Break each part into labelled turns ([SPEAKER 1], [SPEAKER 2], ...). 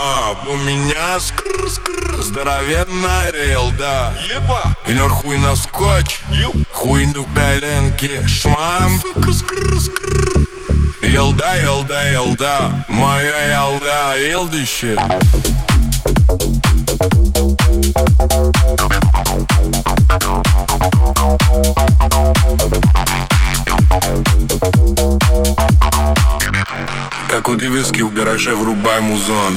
[SPEAKER 1] У меня здоровенная релда. Винер хуй на скотч, хуй на коленке, шмам. Елда, елда, елда, моя елда, елдище. Как у девиски в гараже, врубай музон.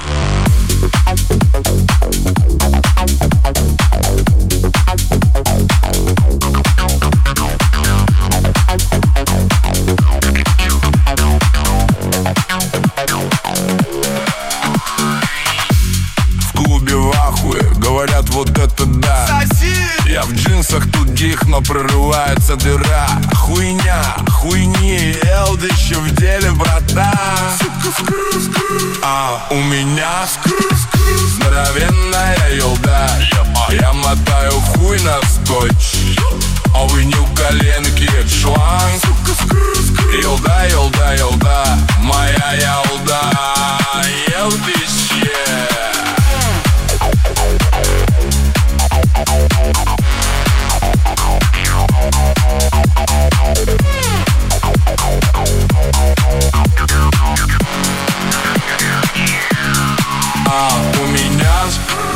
[SPEAKER 1] В клубе в ахуе, говорят, вот это да. Я в джинсах, тут дих, но прорывается дыра. Хуйня, хуйни, элдище в деле, брата. У меня здоровенная елда. Я мотаю хуй на скотч, а вы не у коленки шланг. Елда, елда, елда, моя елда, елдище. У меня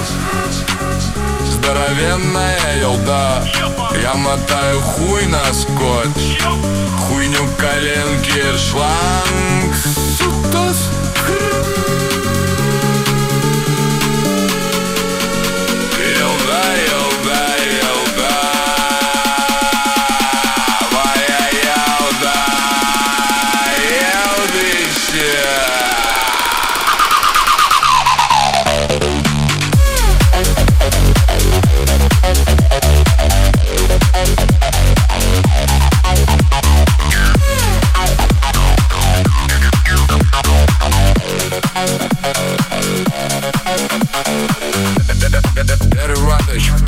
[SPEAKER 1] здоровенная елда. Я мотаю хуй на скотч, хуйню коленки шланг. Елда, елда, елда, моя елда, елдище. Переворачивай.